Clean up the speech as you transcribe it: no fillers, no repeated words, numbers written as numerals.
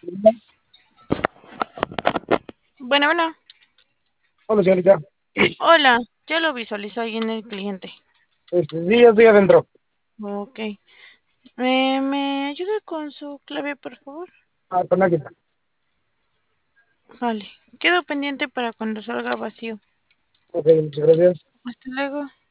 Bueno, bueno, Hola, señorita. hola, ya lo visualizó ahí en el cliente. Sí, ya estoy adentro. Ok. ¿Me ayuda con su clave, por favor? Ah, con máquina. Vale. Quedo pendiente para cuando salga vacío. Ok, muchas gracias. Hasta luego.